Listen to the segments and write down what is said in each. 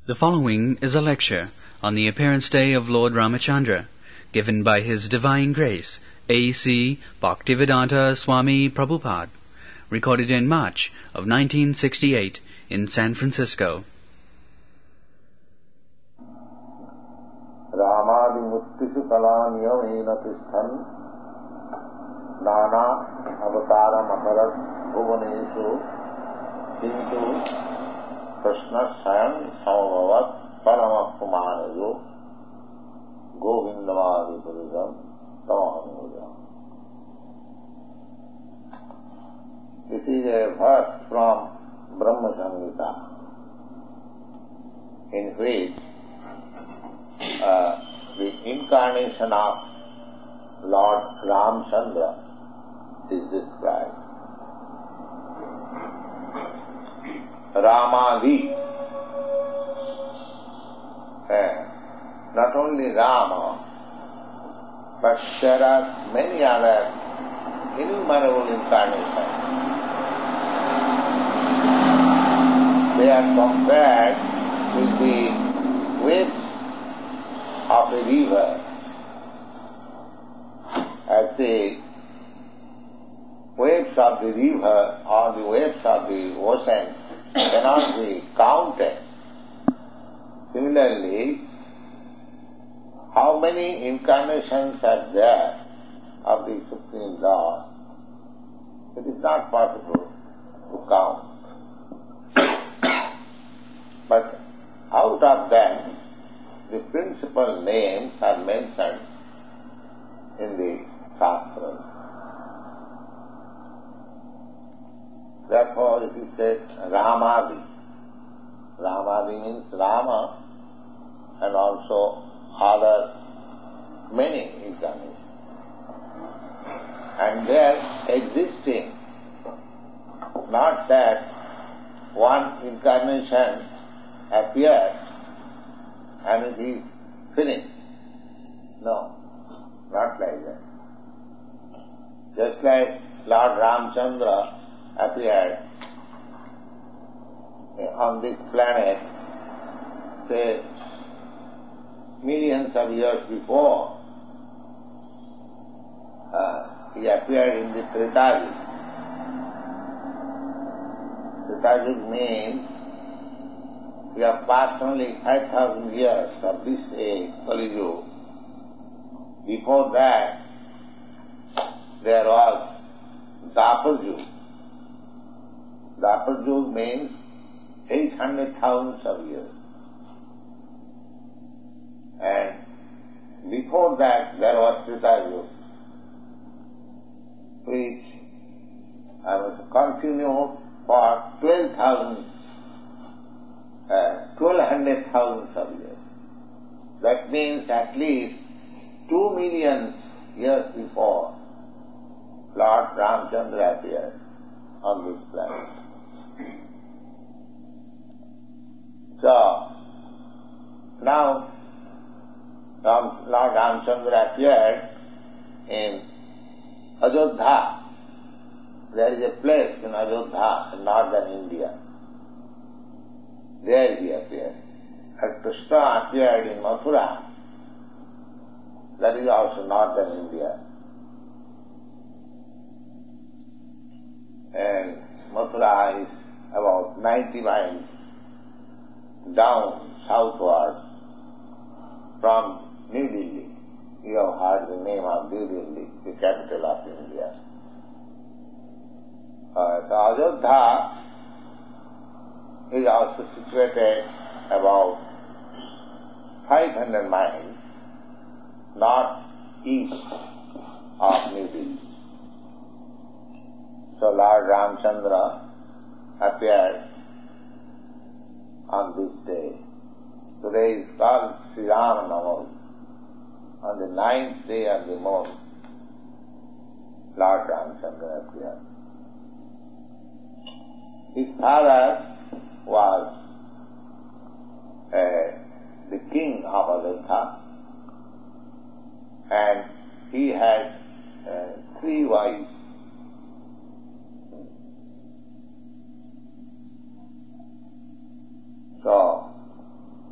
The following is a lecture on the appearance day of Lord Ramachandra, given by His Divine Grace, A.C. Bhaktivedanta Swami Prabhupada, recorded in March of 1968 in San Francisco. Ramadimuttisu kalaniyamena tisthan nana avataram akarat bhuvaneshu kintu Krishna Sayam Samabhavat Paramakumanayo Govindamadi Purusham Tamaham. This is a verse from Brahma Samhita, in which the incarnation of Lord Ramchandra is described. Ramadi, not only Rama, but there are many other innumerable incarnations. They are compared with the waves of a river. As the waves of the river or the waves of the ocean cannot be counted. Similarly, how many incarnations are there of the Supreme Lord? It is not possible to count. But out of them, the principal names are mentioned in the Shastras. Therefore it is said Ramadi. Ramadi means Rama and also other many incarnations. And they are existing, not that one incarnation appears and it is finished. No, not like that. Just like Lord Ramchandra appeared on this planet, say, millions of years before. He appeared in the Treta Yuga. Treta Yuga means we have passed only 5,000 years of this age, Kali Yuga. Before that, there was Dwapar Yuga. Dwapar Yuga means 800,000 of years. And before that there was Treta Yuga, which was continued for 1200,000 of years. That means at least 2 million years before Lord Ramchandra appeared on this planet. So, now Lord Ramchandra appeared in Ajodha. There is a place in Ajodha, in northern India. There he appeared. And Krishna appeared in Mathura. That is also northern India. And Mathura is about 90 miles down southward from New Delhi. You have heard the name of New Delhi, the capital of India. So Ajodha is also situated about 500 miles northeast of New Delhi. So Lord Ramchandra appeared on this day. Today is called Sri Rama Navami. On the 9th day of the month, Lord Ramchandra appeared. His father was the king of Ajodha, and he had 3 wives. So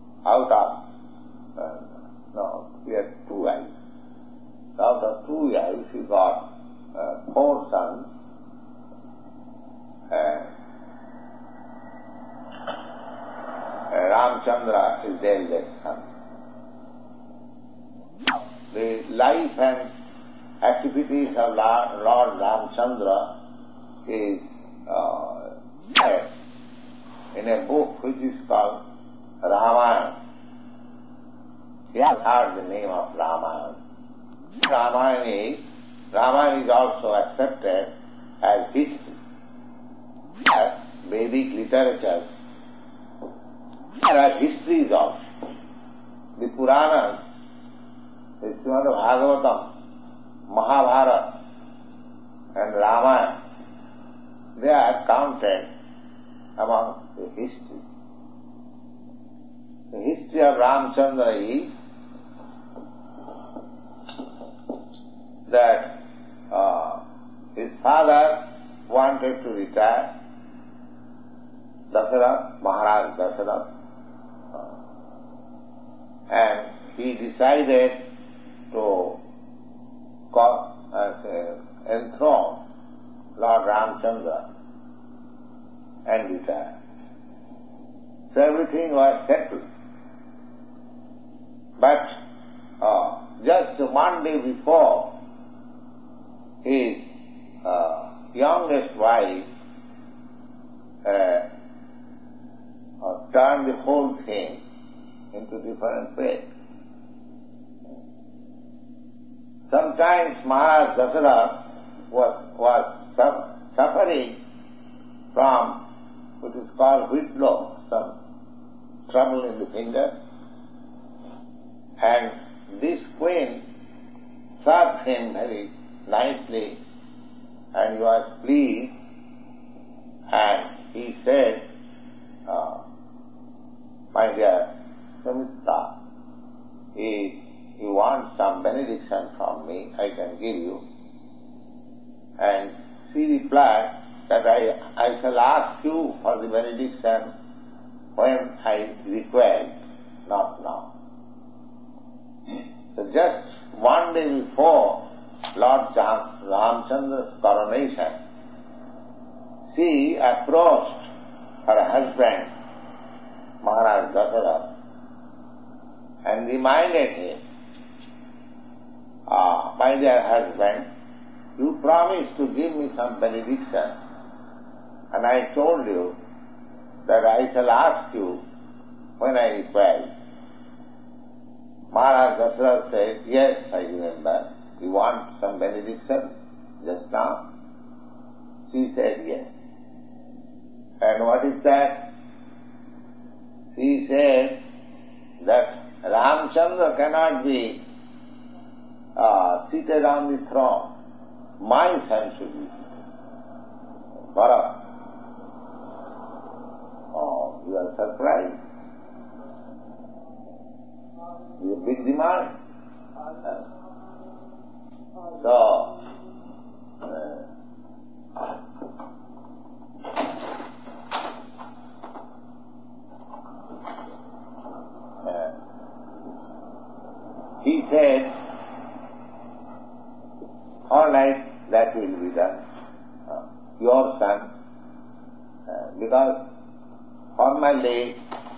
Ramchandra is the eldest son. The life and activities of Lord Ramchandra is said in a book which is called Ramayana. You have heard the name of Ramayana. Ramayana is also accepted as history, as Vedic literature. There are histories also. The Puranas, the Srimad Bhagavatam, Mahabharata and Ramayana, they are counted among the history. The history of Ramchandra is that his father wanted to retire, Dasarath, Maharaj Dasarath, and he decided to enthrone Lord Ramchandra and retire. So everything was settled. But just 1 day before, his youngest wife turned the whole thing into different ways. Sometimes Maharaj Dasarath was suffering from what is called whitlow, some trouble in the finger, and this queen served him very nicely, and he was pleased, and he said, my dear Sumitra, if you want some benediction from me, I can give you. And she replied that I shall ask you for the benediction when I require, not now. So just 1 day before Lord Ramchandra's coronation, she approached her husband, Maharaj Dasarath, and reminded him, my dear husband, you promised to give me some benediction, and I told you that I shall ask you when I require. Maharaj Dasarath said, yes, I remember. You want some benediction just now? She said, yes. And what is that? She said that Ramchandra cannot be seated on the throne. My son should be seated. Bharat. Oh, you are surprised. It's a big demand. So, he said, all right, that will be done. Your son, because formally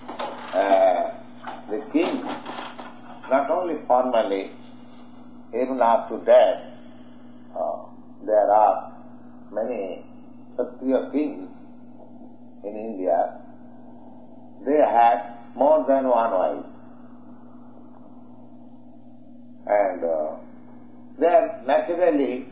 the king, not only formally, even after death, there are many Kshatriya kings in India. They had more than one wife. And there naturally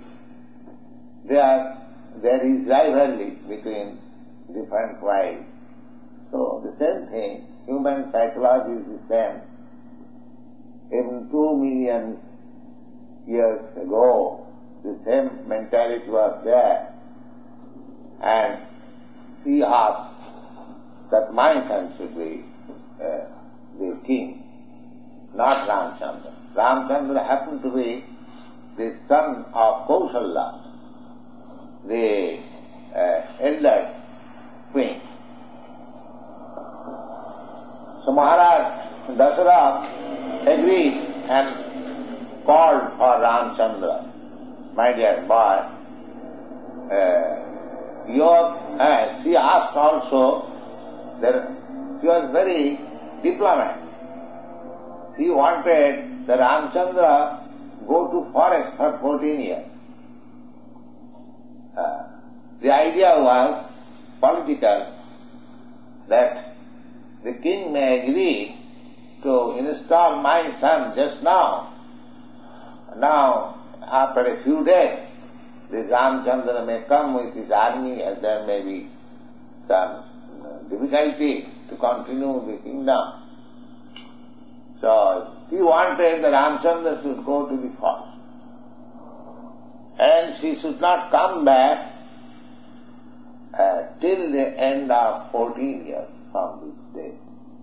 there is rivalry between different wives. So the same thing, human psychology is the same. Even 2 million years ago, the same mentality was there. And she asked that my son should be the king, not Ramchandra. Ramchandra happened to be the son of Kausalya, the elder queen. So Maharaj Dasarath agreed and called for Ramchandra. My dear boy, she asked also, she was very diplomat. She wanted the Ramchandra go to forest for 14 years. The idea was political, that the king may agree to install my son just now. Now, after a few days, this Ramchandra may come with his army and there may be some difficulty to continue the kingdom. So, she wanted that Ramchandra should go to the forest. And she should not come back till the end of 14 years from this day.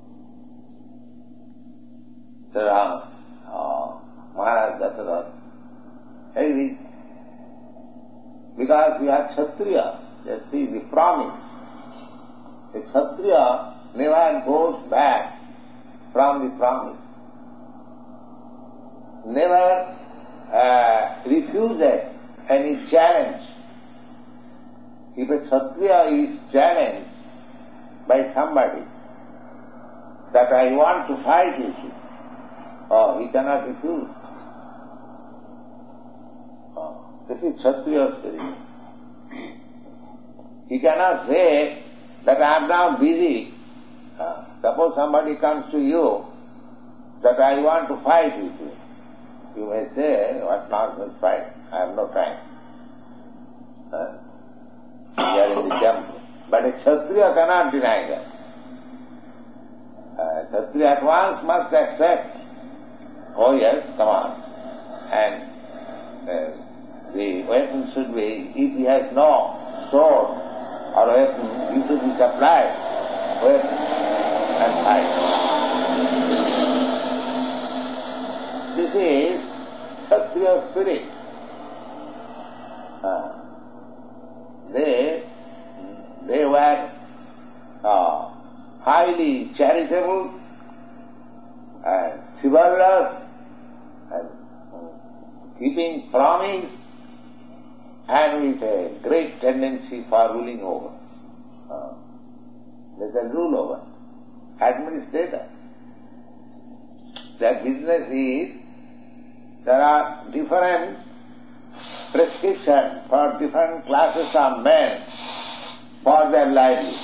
So Maharaj Dasarath agreed. Because we are Kshatriya, you see the promise. The Kshatriya never goes back from the promise. Never refuses any challenge. If a Kshatriya is challenged by somebody that I want to fight with you, he cannot refuse. This is Kshatriya spirit. He cannot say that I am now busy. Suppose somebody comes to you that I want to fight with you. You may say, what nonsense fight? I have no time. We are in the temple. But a Kshatriya cannot deny that. Kshatriya at once must accept, oh yes, come on. And the weapon should be, if he has no sword or weapon, he should be supplied weapon and fight. This is Kshatriya spirit. They were highly charitable and chivalrous and keeping promise and with a great tendency for ruling over. They can rule over. Administrator. Their business is, there are different prescriptions for different classes of men for their livelihood.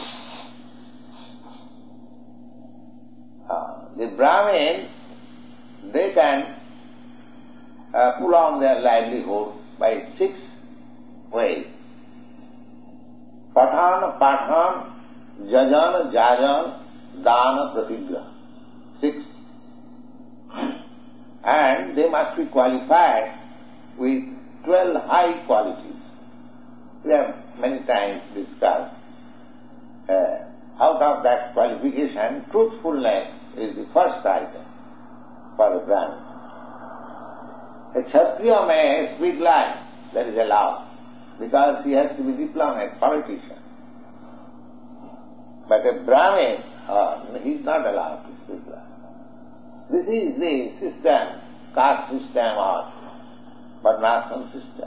The Brahmins, they can pull on their livelihood by 6 ways. Pathan, jajan, dana, pratigraha. 6. And they must be qualified with 12 high qualities. We have many times discussed. Out of that qualification, truthfulness is the first item for the Brahmin. A Kshatriya may speak lies, that is allowed, because he has to be diplomat, politician. But a Brahmin, he is not allowed to speak lies. This is the system, caste system or varnashram system.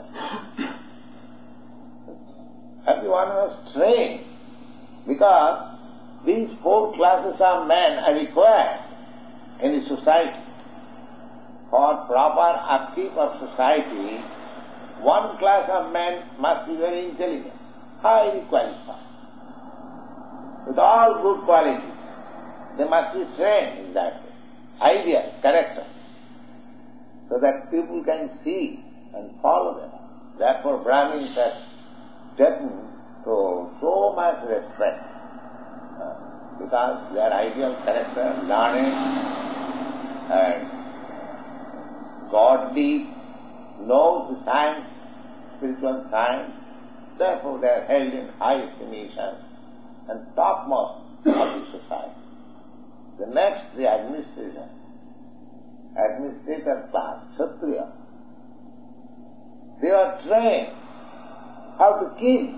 Everyone was trained, because these 4 classes of men are required in the society. For proper upkeep of society, 1 class of men must be very intelligent, highly qualified, with all good qualities. They must be trained in that way, ideal character, so that people can see and follow them. Therefore Brahmins are taken to so much respect, because their ideal character, learning and godly, knows the science, spiritual science, therefore they are held in high estimation and topmost of the society. The next, the administrator class, Kshatriya. They are trained how to kill.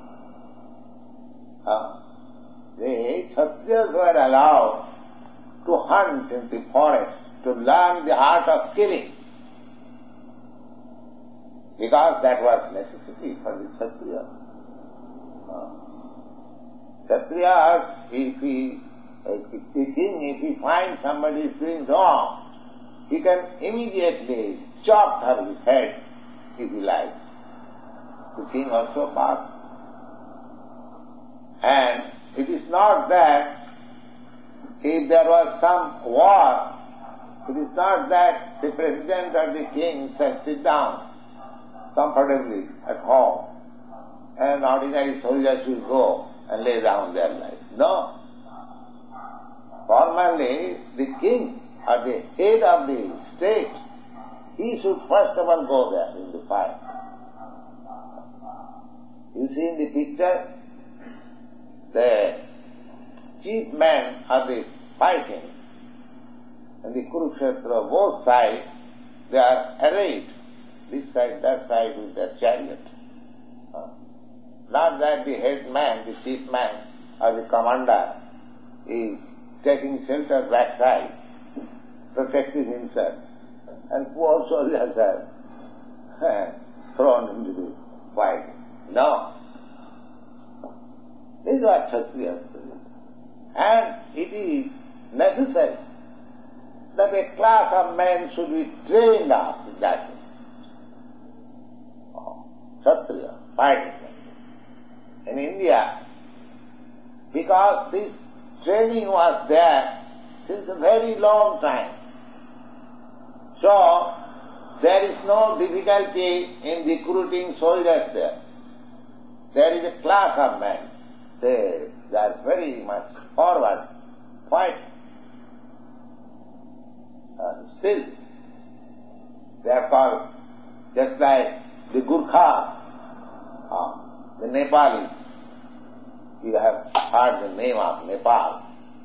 The Kshatriyas were allowed to hunt in the forest, to learn the art of killing, because that was necessity for the Kshatriya. Kshatriyas, if he The king, if he finds somebody is doing wrong, he can immediately chop her his head if he likes. The king also passed. And it is not that if there was some war, it is not that the president or the king said, sit down comfortably at home and ordinary soldiers will go and lay down their life. No. Formally, the king or the head of the state, he should first of all go there in the fight. You see in the picture, the chief men are the fighting, and the Kurukshetra, both sides, they are arrayed, this side, that side with their chariot. Not that the head man, the chief man, or the commander is taking shelter backside, protecting himself, and poor soldiers are thrown into the fight. No. This is what Kshatriyas do. And it is necessary that a class of men should be trained up in that way. Kshatriya, fighting. In India, because this training was there since a very long time, so there is no difficulty in recruiting soldiers there. There is a class of men. They are very much forward, fight. Still, they are called just like the Gurkha, the Nepalis. You have heard the name of Nepal.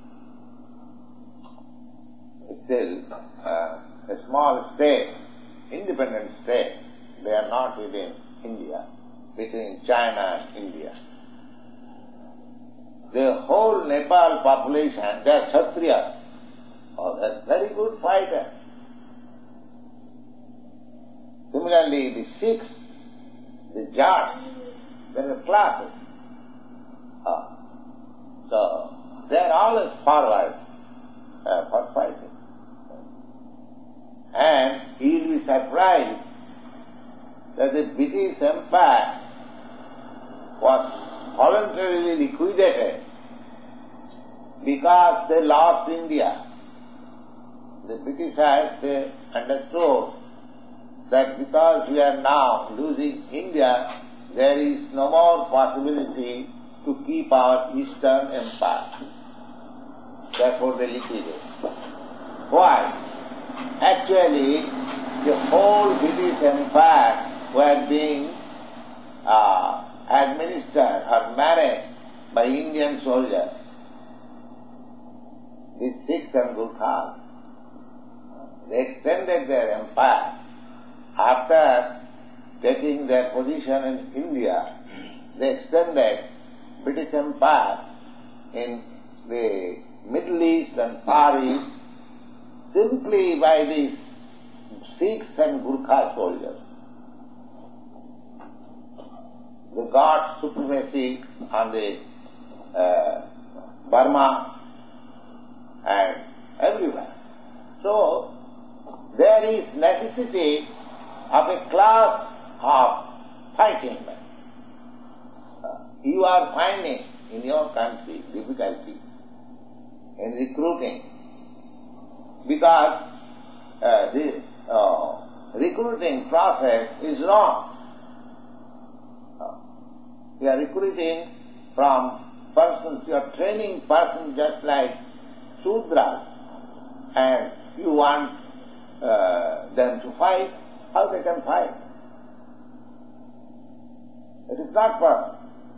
Still, a small state, independent state. They are not within India, between China and India. The whole Nepal population, they are Kshatriyas. Oh, they are very good fighters. Similarly, the Sikhs, the Jats, there are classes. So, they are always forward for fighting. And you will be surprised that the British Empire was voluntarily liquidated because they lost India. The Britishers, they understood that because we are now losing India, there is no more possibility to keep our Eastern Empire. Therefore they liquidated. Why? Actually, the whole British Empire were being administered or managed by Indian soldiers, the Sikhs and Gurkhas. They extended their empire. After taking their position in India, they extended British Empire in the Middle East and Far East simply by these Sikhs and Gurkha soldiers. They got supremacy on the Burma and everywhere. So, there is necessity of a class of fighting men. You are finding in your country difficulty in recruiting because the recruiting process is wrong. You are recruiting from persons, you are training persons just like Sudras, and you want them to fight. How they can fight? It is not possible.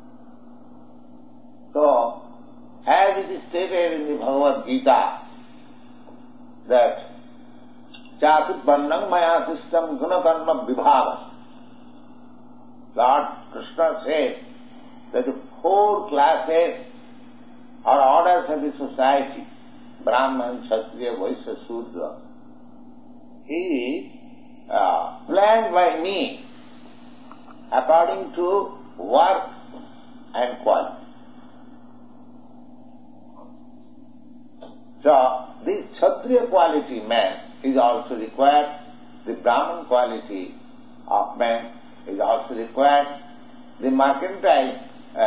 So, as it is stated in the Bhagavad Gita, that Chasut Varnam Maya System Gunakarma Vibhava. Lord Krishna says that the 4 classes or orders of the society, Brahman, Kshatriya, Vaishya, Sudra, is planned by me according to work and quality. So, this Kshatriya quality man is also required, the Brahman quality of man is also required, the mercantile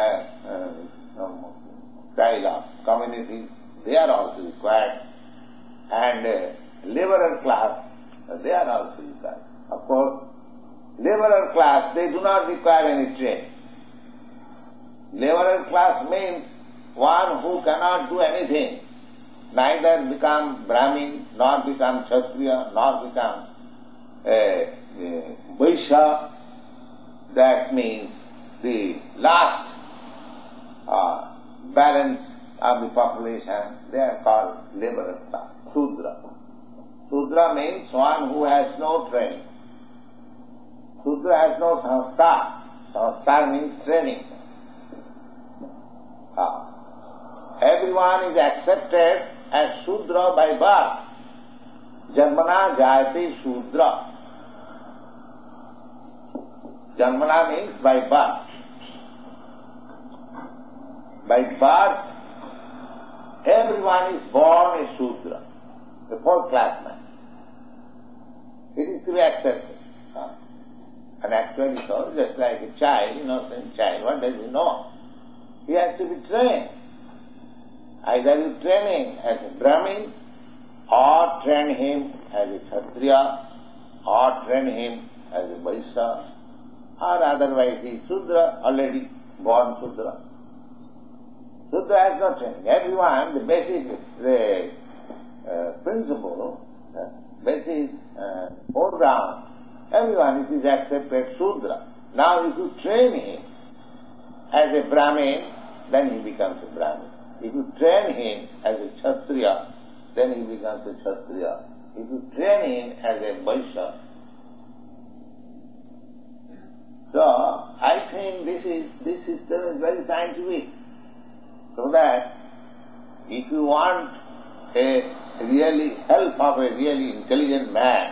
style of community, they are also required, and laborer class, they are also required. Of course, laborer class, they do not require any training. Laborer class means one who cannot do anything, neither become Brahmin, nor become Kshatriya, nor become Vaishya. That means the last balance of the population, they are called laborer class, Shudra. Shudra means one who has no training. Shudra has no sanskar. Sanskar means training. Everyone is accepted as Shudra by birth. Janmana jayate Shudra. Janmana means by birth. By birth, everyone is born a Shudra, a fourth class man. It is to be accepted. And actually so, just like a child, innocent child, what does he know? He has to be trained. Either you train him as a Brahmin, or train him as a Kshatriya, or train him as a Vaishya, or otherwise he is Shudra, already born Shudra. Shudra has no training. Everyone, the basic principle, basic foreground, everyone it is accepted Shudra. Now if you train him as a Brahmin, then he becomes a Brahmin. If you train him as a Kshatriya, then he becomes a Kshatriya. If you train him as a Vaishya. So, I think this system is very scientific. So that if you want a really help of a really intelligent man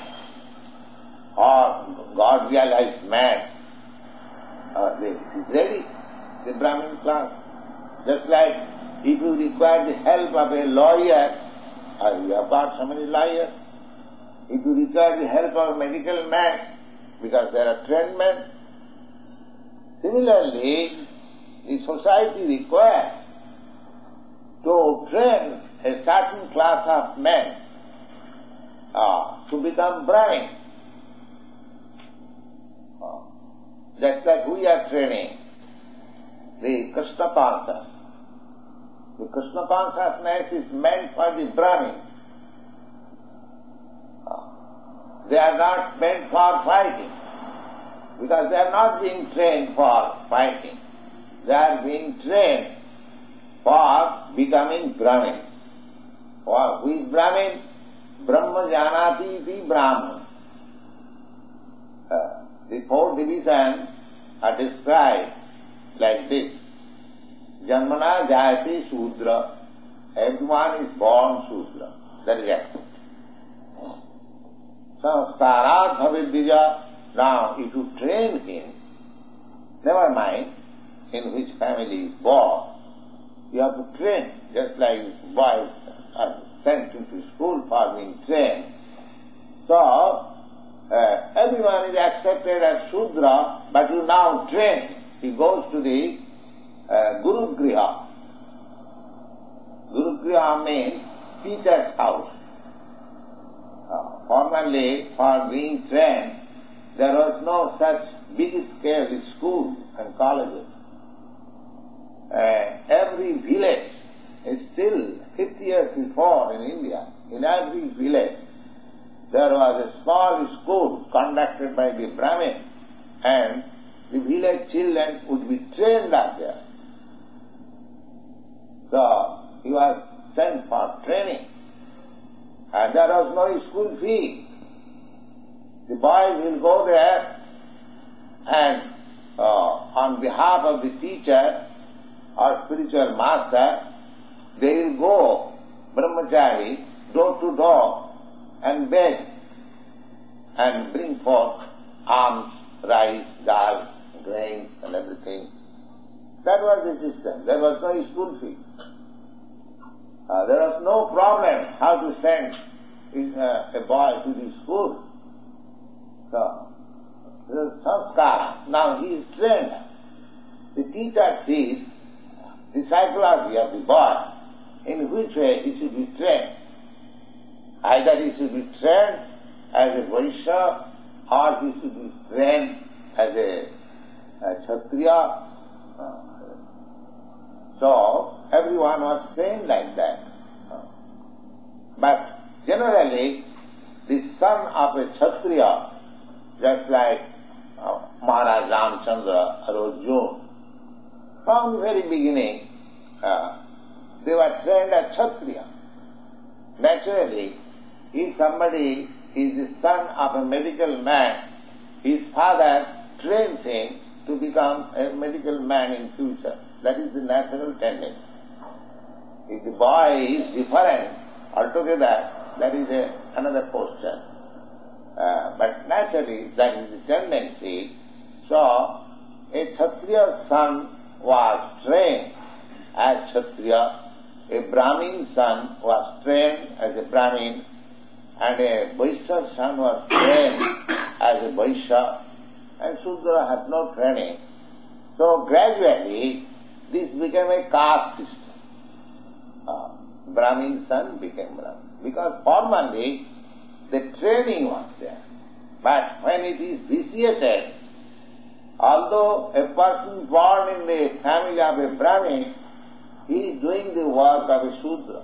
or God-realized man, it is ready, the Brahmin class. Just like if you require the help of a lawyer, you have got so many lawyers. If you require the help of a medical man, because there are trained men. Similarly, the society requires to train a certain class of men to become Brahmin. Just like we are training the Krishna consciousness. The Krishna consciousness is meant for the Brahmins. They are not meant for fighting, because they are not being trained for fighting. They are being trained for becoming Brahmin. Who is Brahmin? Brahma janati iti Brahman. The four divisions are described like this. Janmana jayate Shudra. Everyone is born Shudra. That is accepted. Sanskarat bhavidvija. Now, if you train him, never mind in which family he is born, you have to train, just like boys are sent into school for being trained. So, everyone is accepted as Shudra, but you now train. He goes to the Guru Griha. Guru Griha means teacher's house. Formerly, for being trained, there was no such big-scale schools and colleges. Every village, still 50 years before in India, in every village, there was a small school conducted by the Brahmin, and the village children would be trained up there. So, he was sent for training, and there was no school fee. The boys will go there, and on behalf of the teacher or spiritual master, they will go, brahmachari, door to door, and beg, and bring forth alms, rice, dal, grains, and everything. That was the system. There was no school fee. There was no problem how to send a boy to the school. So, this is sanskara. Now he is trained. The teacher sees the psychology of the boy, in which way he should be trained. Either he should be trained as a Vaishya, or he should be trained as a Kshatriya. So, everyone was trained like that. But generally, the son of a Kshatriya, just like Maharaj Ramchandra or Arjuna, from the very beginning, they were trained as Kshatriya. Naturally, if somebody is the son of a medical man, his father trains him to become a medical man in future. That is the natural tendency. If the boy is different altogether, that is another question. But naturally, that is the tendency. So, a Kshatriya son was trained as Kshatriya, a Brahmin son was trained as a Brahmin, and a Vaishya son was trained as a Vaishya, and Shudra had no training. So gradually, this became a caste system. Brahmin son became Brahmin. Because formerly, the training was there. But when it is vitiated, although a person born in the family of a Brahmin, he is doing the work of a Shudra.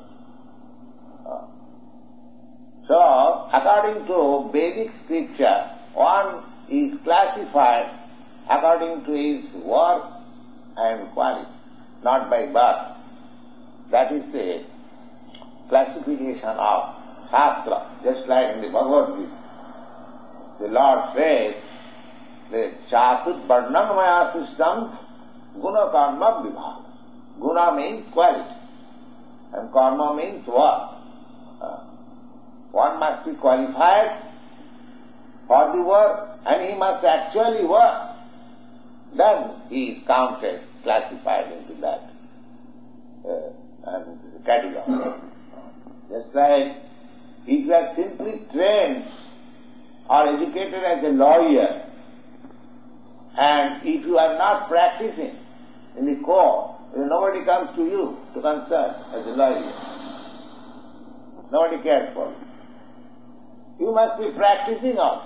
So, according to Vedic scripture, one is classified according to his work and quality, not by birth. That is the classification of Shastra, just like in the Bhagavad Gita. The Lord says, the Chatur Varnam Maya system, Guna Karma Vibhaga. Guna means quality, and Karma means work. One must be qualified for the work, and he must actually work. Then he is counted, classified into that category. Just like if you are simply trained or educated as a lawyer, and if you are not practicing in the court, nobody comes to you to consult as a lawyer. Nobody cares for you. You must be practicing also.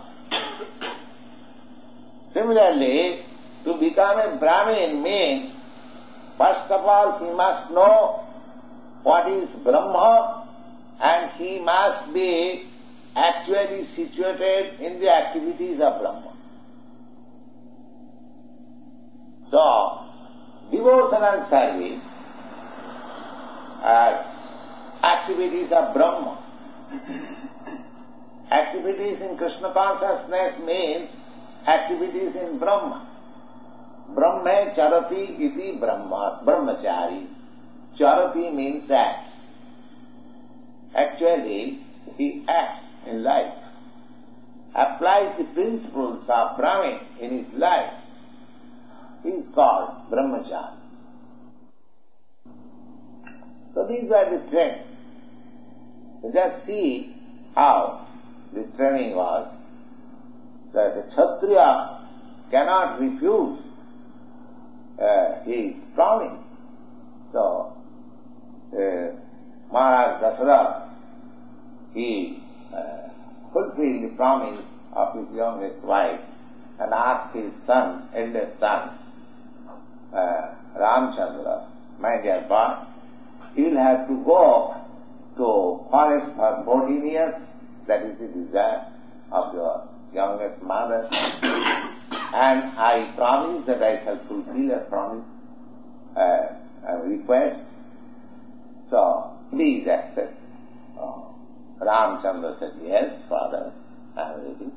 Similarly, to become a Brahmin means, first of all, he must know what is Brahma, and he must be actually situated in the activities of Brahma. So, devotional service are activities of Brahma. Activities in Krishna consciousness means activities in Brahma. Brahma charati iti Brahma, brahmachari. Charati means acts. Actually, he acts in life, applies the principles of Brahman in his life. He is called brahmachari. So these are the trends. Just see how the training was, that a Kshatriya cannot refuse his promise. So, Maharaj Dasharatha, he fulfilled the promise of his youngest wife and asked his son, eldest son, Ramchandra, my dear boy, you will have to go to forest for 14 years. That is the desire of your youngest mother. And I promise that I shall fulfill a promise, a request. So, please accept. Ramchandra said, yes, father, I am ready.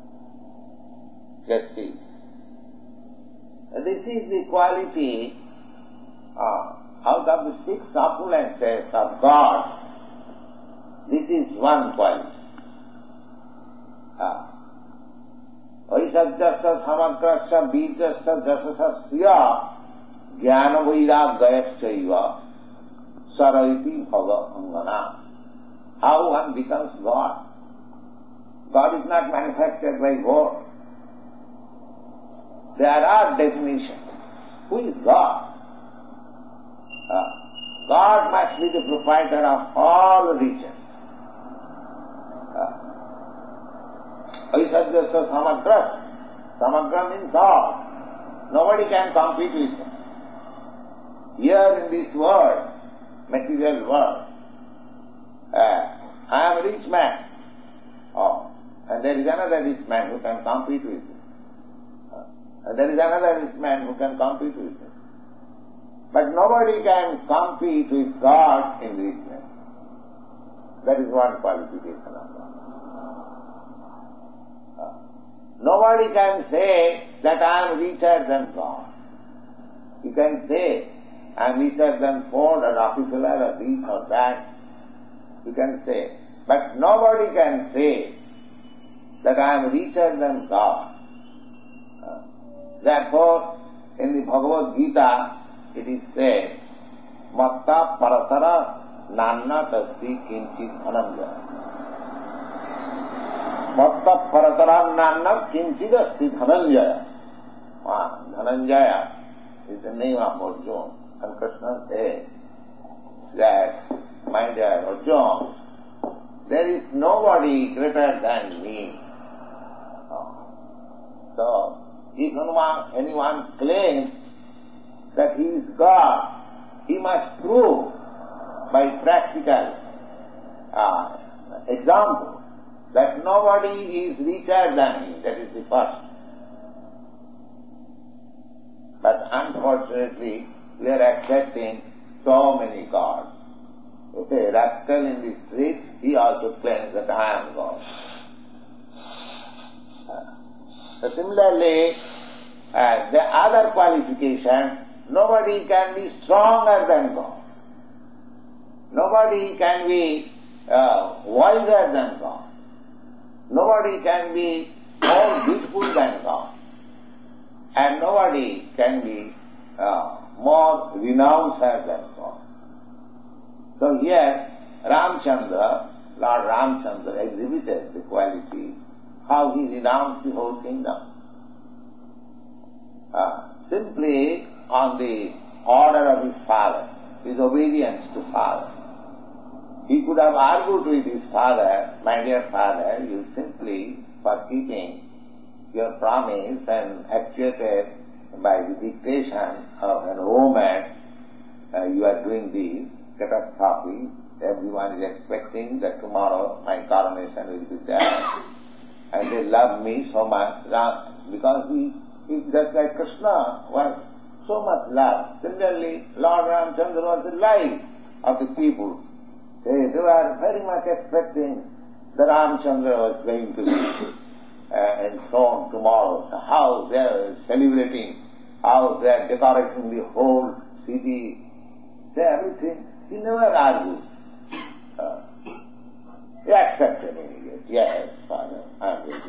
Just see. This is the quality out of the 6 opulences of God. This is one quality. Vaishajyasya samagrasya birjasya jasasya jnana vairagyayasya Saraiti Bhava Angana. How one becomes God. God is not manufactured by word. There are definitions. Who is God? God must be the proprietor of all riches. Aisajyasya samagra. Samagra means all. Nobody can compete with him. Here in this world, material world, I am a rich man. And there is another rich man who can compete with him. And there is another rich man who can compete with him. But nobody can compete with God in richness. That is one qualification of God. Nobody can say that I am richer than God. You can say, I am richer than Ford or Rockefeller or this or that. You can say. But nobody can say that I am richer than God. Therefore, in the Bhagavad Gita, it is said, Matta paratara nanna tasti kinchit dhananjaya. Matta paratara nanna kinchit asti dhananjaya. Dhananjaya is the name of Arjuna. And Krishna says that, my dear Arjuna, there is nobody greater than me. So, if anyone claims that he is God, he must prove by practical example that nobody is richer than him. That is the first. But unfortunately, we are accepting so many gods. Okay, rascal in the street, he also claims that I am God. So similarly, the other qualification, nobody can be stronger than God. Nobody can be wiser than God. Nobody can be more beautiful than God. And nobody can be more renounced than God. So here, Ramchandra, Lord Ramchandra exhibited the quality how he renounced the whole kingdom. Simply on the order of his father, his obedience to father. He could have argued with his father, my dear father, you simply, for keeping your promise and actuated by the dictation of an woman, you are doing this catastrophe. Everyone is expecting that tomorrow my coronation will be there. And they love me so much because he just like Krishna was so much loved. Similarly, Lord Ramchandra was the life of the people. They were very much expecting that Ramchandra was going to be enthroned tomorrow. So how they are celebrating, how they are decorating the whole city, everything. He never argued. He accepted immediately. Yes, Father, I am ready.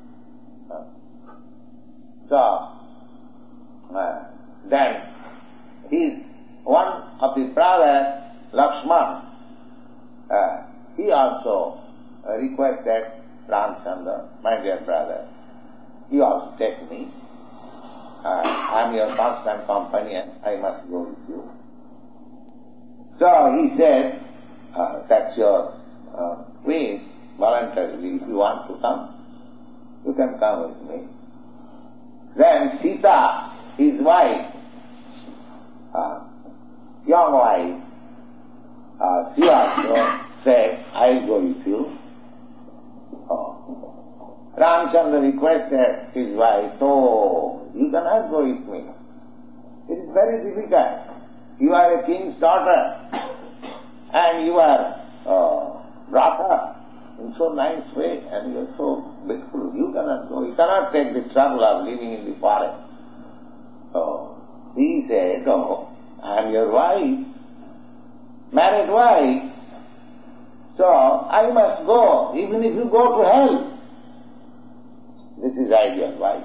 Then one of the brothers, Lakshman, he also requested Ramchandra, my dear brother, you also take me. I am your constant companion, I must go with you. So he said, that's your wish, voluntarily, if you want to come, you can come with me. Then Sita, his wife, young wife, she also said, I'll go with you. Ramchandra requested his wife, oh, you cannot go with me. It is very difficult. You are a king's daughter and you are brought up in so nice way and you are so beautiful. You cannot go. You cannot take the trouble of living in the forest. So he said, oh, I am your wife, married wife, so I must go, even if you go to hell. This is ideal wife.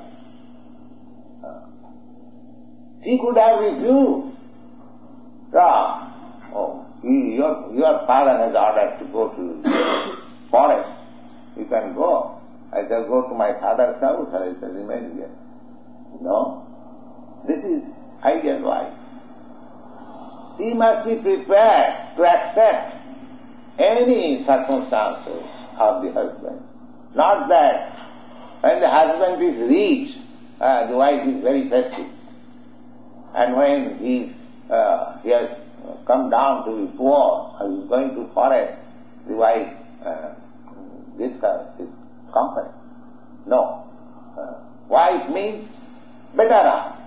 She could have refused. So, Your father has ordered to go to the forest. You can go. I shall go to my father's house or I shall remain here. No. This is ideal wife. She must be prepared to accept any circumstances of the husband. Not that when the husband is rich, the wife is very festive. And when he has come down to be poor, or is going to forest, the wife gives her his company. No. Wife means better off.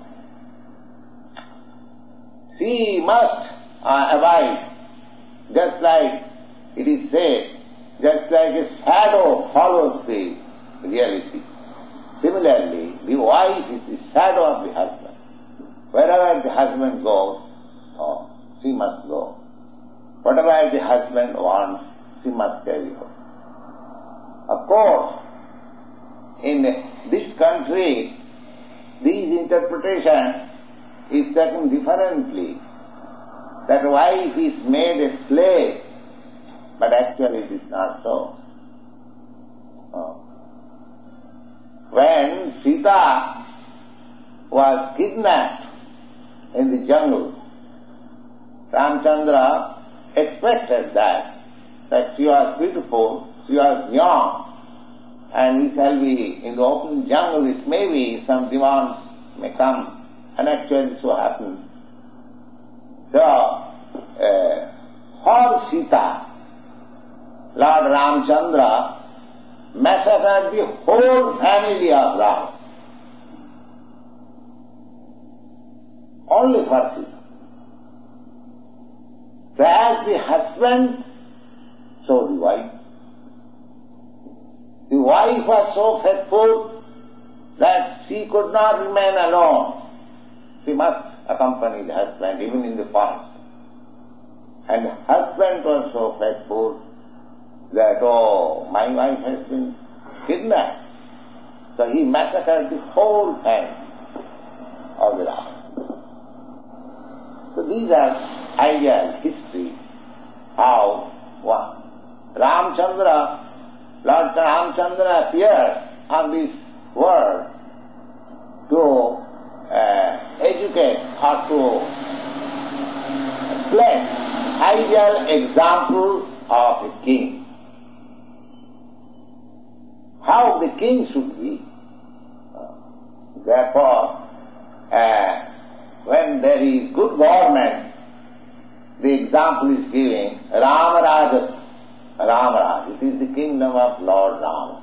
She must abide, just like it is said, just like a shadow follows the reality. Similarly, the wife is the shadow of the husband. Wherever the husband goes, she must go. Whatever the husband wants, she must carry out. Of course, in this country, this interpretation is taken differently. That wife is made a slave, but actually it is not so. When Sita was kidnapped in the jungle, Ramchandra expected that she was beautiful, she was young, and we shall be in the open jungle, it may be some demons may come, and actually so happened. So, for Sita, Lord Ramchandra massacred the whole family of Ram. Only for Sita. So as the husband, so the wife. The wife was so faithful that she could not remain alone. She must accompany the husband even in the forest. And the husband was so faithful that, my wife has been kidnapped. So he massacred the whole family of the Ram. So these are ideal history how Lord Ramchandra appeared on this world to educate or to place ideal example of a king. How the king should be. Therefore, when there is good government, the example is giving Ramaraj. It is the kingdom of Lord Ram.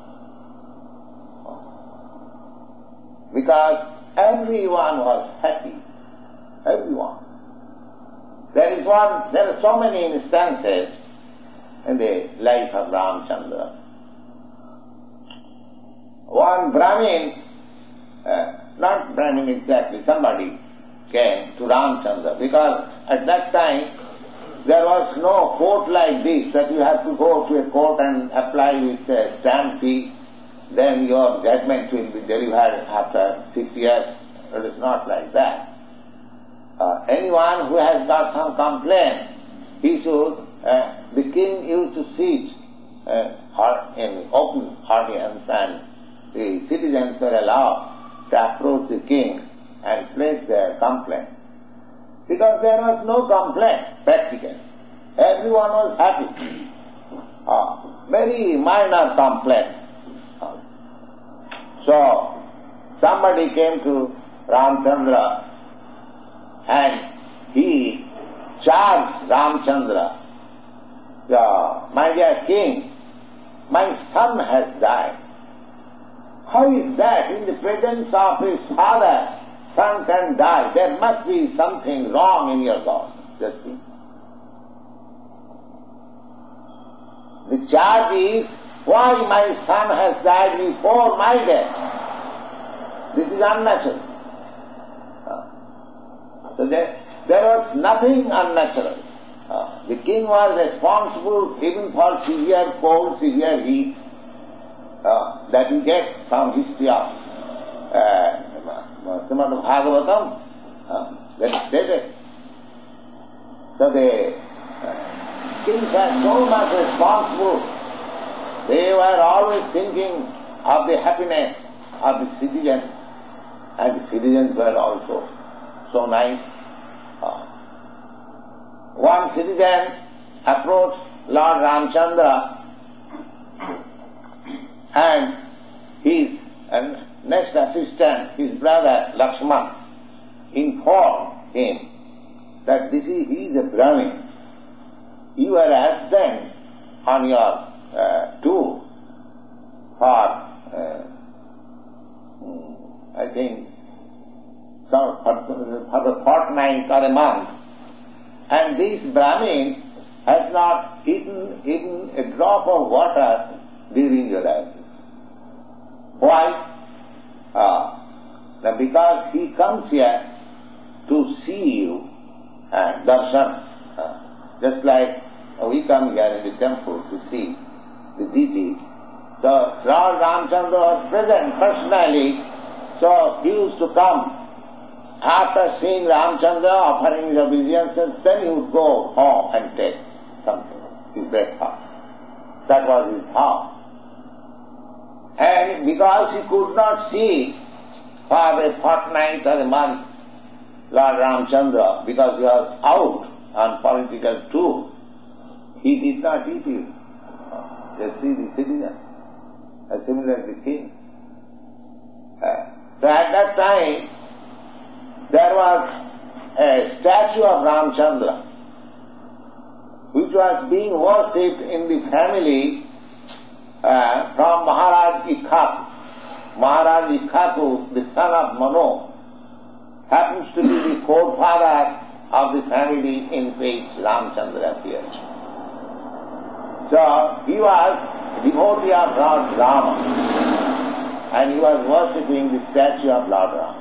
Because everyone was happy. Everyone. There are so many instances in the life of Ramchandra. One Brahmin, not Brahmin exactly, somebody came to Ramchandra because at that time there was no court like this that you have to go to a court and apply with a stamp fee, then your judgment will be delivered after 6 years. It is not like that. Anyone who has got some complaint, the king used to sit in open audience and the citizens were allowed to approach the king and place their complaint. Because there was no complaint, practically. Everyone was happy. Very minor complaint. So, somebody came to Ramchandra and he charged Ramchandra, my dear king, my son has died. How is that? In the presence of his father, son can die. There must be something wrong in your God. Just see. The charge is, why my son has died before my death? This is unnatural. So there was nothing unnatural. The king was responsible even for severe cold, severe heat. That we get from history of Srimad Bhagavatam, that is stated. So the Kings were so much responsible. They were always thinking of the happiness of the citizens, and the citizens were also so nice. One citizen approached Lord Ramchandra, and his next assistant, his brother Lakshman, informed him that he is a Brahmin. You are absent on your tour for, I think, for the fortnight or a month, and this Brahmin has not eaten even a drop of water during your absence. Why? Because he comes here to see you and darshan, just like we come here in the temple to see the deity. So Lord Ramchandra was present personally, so he used to come. After seeing Ramchandra offering his obeisances, then he would go home and take something, his breakfast. That was his house. And because he could not see for a fortnight or a month Lord Ramchandra, because he was out on political tour, he did not eat it. Just see the citizen, similar to the king. So at that time, there was a statue of Ramchandra, which was being worshipped in the family from Maharaj Ikhaku. Maharaj Ikhaku, the son of Manu, happens to be the forefather of the family in which Ramchandra appeared. So he was a devotee of Lord Rama, and he was worshipping the statue of Lord Rama.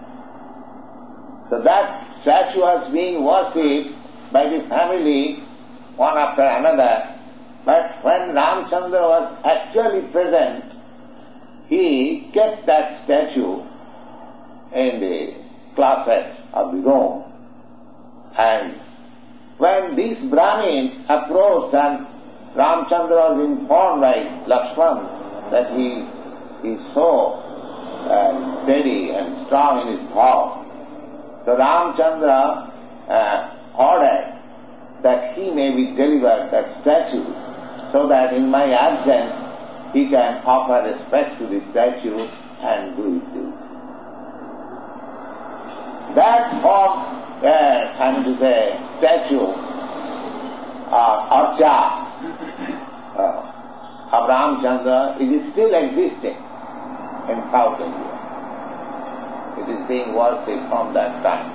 So that statue was being worshipped by the family one after another, but when Ramchandra was actually present, he kept that statue in the closet of the room. And when this Brahmin approached and Ramchandra was informed by Lakshman that he is so steady and strong in his vow, so Ramchandra ordered that he may be delivered that statue, so that in my absence he can offer respect to the statue and do his duty. That form, statue Archa of Ramchandra, it is still existing in South India. It is being worshipped from that time.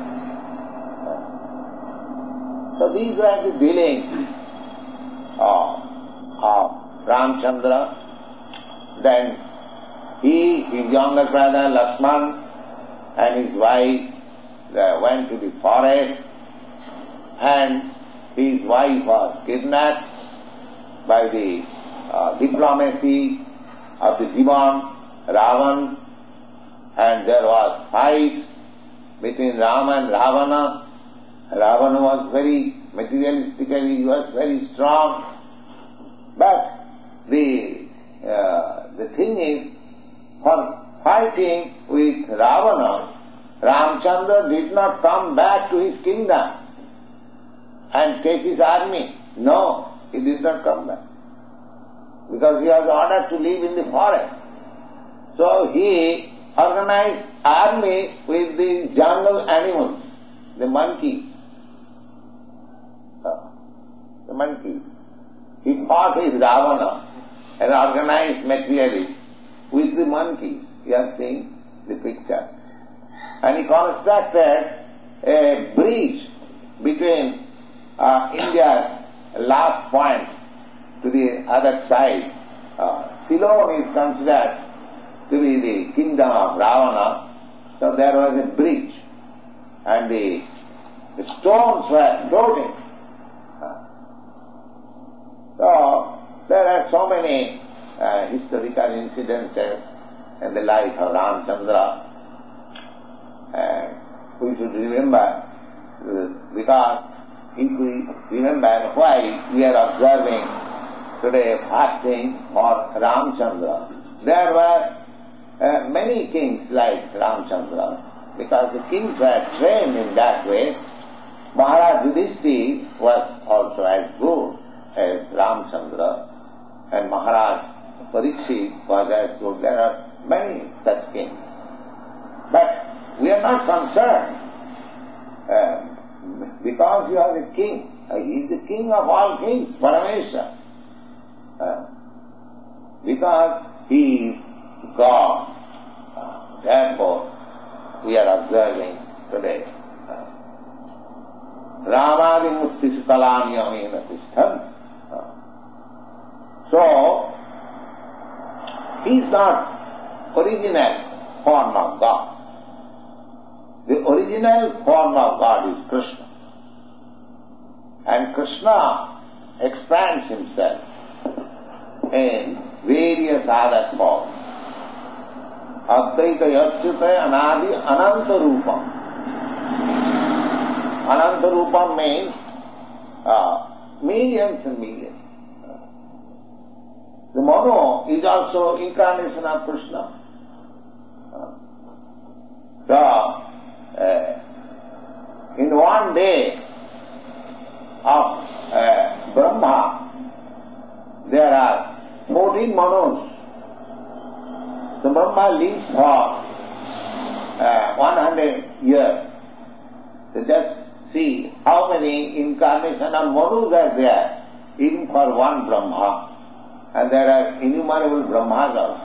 So these were the dealings of Ramchandra. Then he, his younger brother Lakshman, and his wife went to the forest, and his wife was kidnapped by the diplomacy of the demon Ravan, and there was fight between Rama and Ravana. Ravana was very materialistically, he was very strong, but the thing is, for fighting with Ravana, Ramchandra did not come back to his kingdom and take his army. No, he did not come back, because he was ordered to live in the forest. So he organized army with the jungle animals, the monkey. The monkey. He fought with Ravana, an organized materialist, with the monkey. You have seen the picture. And he constructed a bridge between India's last point to the other side. Ceylon is considered to be the kingdom of Ravana, so there was a bridge, and the stones were floating. So there are so many historical incidences in the life of Ramchandra, and we should remember, because if we remember why we are observing today fasting for Ramchandra. There were many kings like Ramchandra, because the kings were trained in that way. Maharaj Yudhishthira was also as good as Ramchandra, and Maharaj Parikshit was as good. There are many such kings. But we are not concerned because you are the king. He is the king of all kings, Parameshwar. Because he is God. Therefore, we are observing today. Ramadi Mukti Sukalani Amena Tishtan. So, he is not original form of God. The original form of God is Krishna. And Krishna expands himself in various other forms. Advaita Yachyuta Anadi Ananta Rupam. Ananta Rupam means millions and millions. The Mano is also incarnation of Krishna. In one day of Brahma, there are 14 Manos. So Brahma lives for 100 years. So just see how many incarnations of Manus are there, even for one Brahma. And there are innumerable Brahmas also.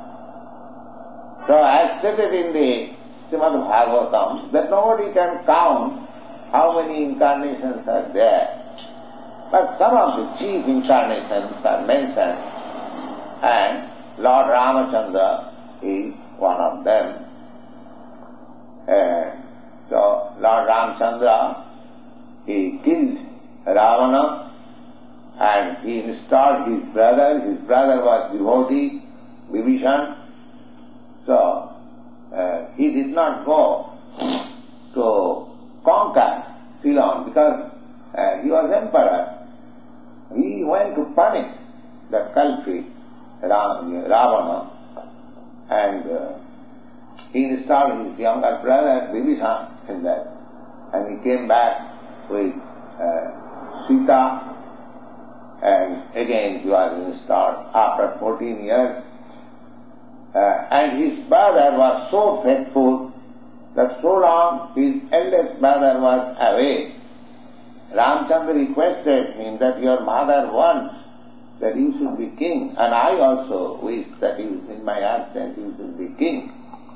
So as stated in the Srimad Bhagavatam, that nobody can count how many incarnations are there. But some of the chief incarnations are mentioned, and Lord Ramachandra is one of them. So Lord Ramachandra, he killed Ravana, and he installed his brother. His brother was devotee, Vibhishan. So he did not go to conquer Ceylon because he was emperor. He went to punish the culprit, Ravana, and he installed his younger brother, Vibhishan, in that. And he came back with Sita, and again he was installed after 14 years. And his brother was so faithful that so long his eldest brother was away, Ramchandra requested him that your mother wants that you should be king, and I also wish that in my absence you should be king.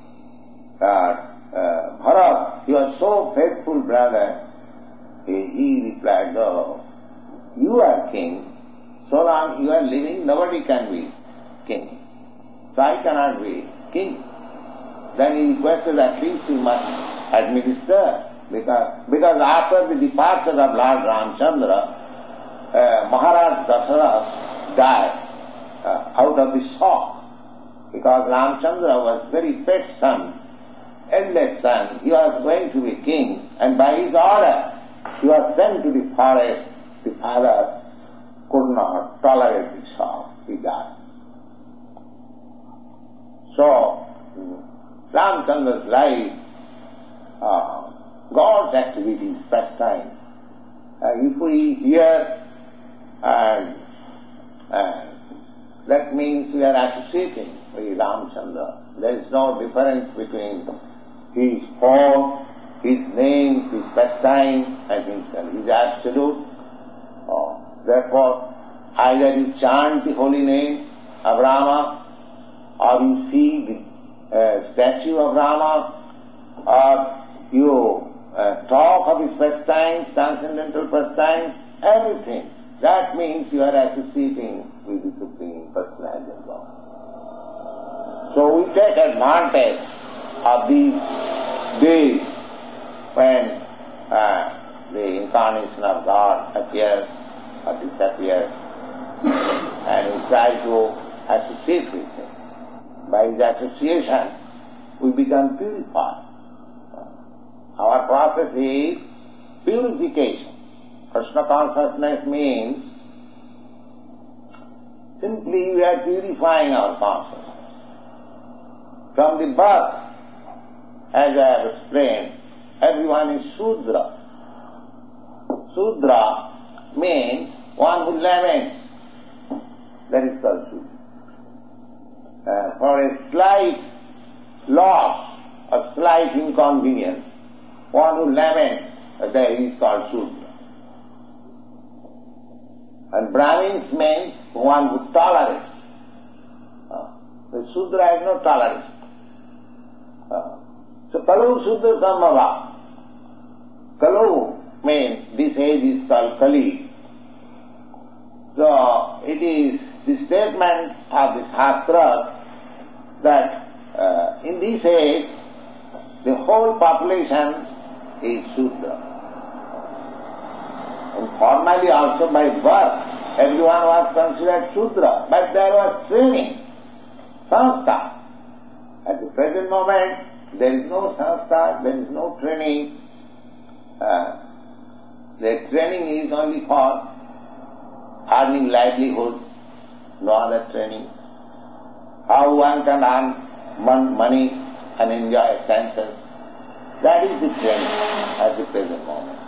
Bharat, he was so faithful brother, he replied, no, you are king. So long you are living, nobody can be king. So I cannot be king. Then he requested at least you must administer, because after the departure of Lord Ramchandra, Maharaj Dasarath died out of the shock, because Ramchandra was very pet son, eldest son. He was going to be king, and by his order he was sent to the forest. The father could not tolerate the shock. He died. So, Ramchandra's life, God's activities, pastime. If we hear, that means we are associating with Ramchandra. There is no difference between his form, his name, his pastime, and himself. He is absolute. Therefore, either you chant the holy name of Rama, or you see the statue of Rama, or you talk of his pastimes, transcendental pastimes, everything. That means you are associating with the Supreme Personality of God. So we take advantage of these days when the incarnation of God appears or disappears, and we try to associate with him. By his association, we become purified. Our process is purification. Krishna consciousness means simply we are purifying our consciousness. From the birth, as I have explained, everyone is Sudra. Sudra means one who laments. That is called Sudra. For a slight loss, a slight inconvenience, one who laments, that is called Sudra. And Brahmins means one who tolerates. The Sudra has no tolerance. So Kalu Sudra Sambhava. Kalu means this age is called Kali. So it is the statement of the Shastra that in this age the whole population is Sudra. And formally also by birth everyone was considered Sudra, but there was training, sanskar. At the present moment there is no sanskar, there is no training. The training is only for earning livelihood, no other training. How one can earn money and enjoy senses, that is the training at the present moment.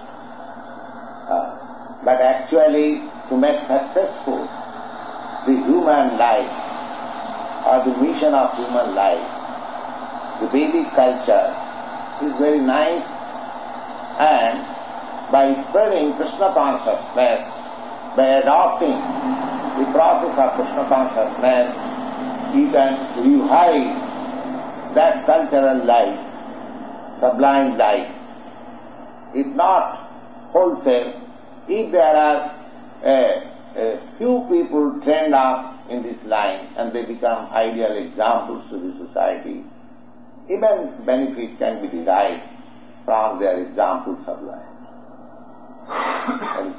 But actually, to make successful the human life or the mission of human life, the Vedic culture is very nice, and by spreading Krishna consciousness, by adopting the process of Krishna consciousness, you can revive that cultural life, sublime life. If not wholesale, if there are a few people trained up in this line and they become ideal examples to the society, immense benefit can be derived from their examples of life. And